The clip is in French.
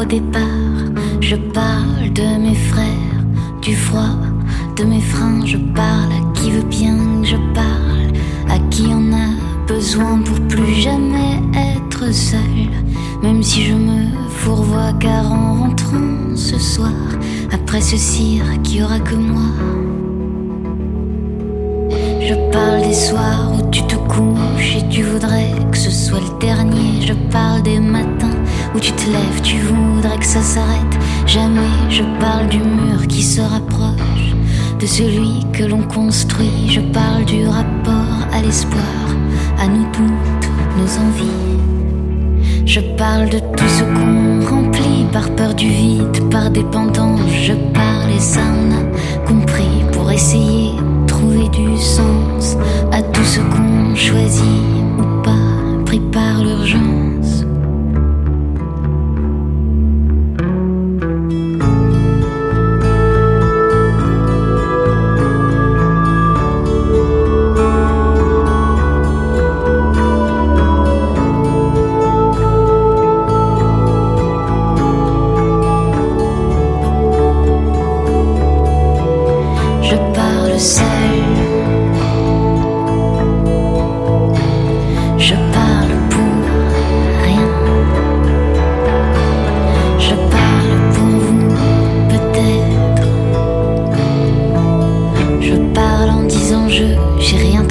au départ. Je parle de mes frères, du froid, de mes freins. Je parle à qui veut bien que je parle, à qui en a besoin pour plus jamais être seul. Même si je me fourvoie, car en rentrant ce soir, après ce cirque, il y aura que moi. Je parle des soirs où tu te couches et tu voudrais que ce soit le dernier. Je parle des matins où tu te lèves, tu voudrais que ça s'arrête jamais. Je parle du mur qui se rapproche de celui que l'on construit. Je parle du rapport à l'espoir, à nos doutes, nos envies. Je parle de tout ce qu'on remplit par peur du vide, par dépendance. Je parle et ça on a compris, pour essayer de trouver du sens à tout ce qu'on choisit ou pas, pris par l'urgence. J'ai rien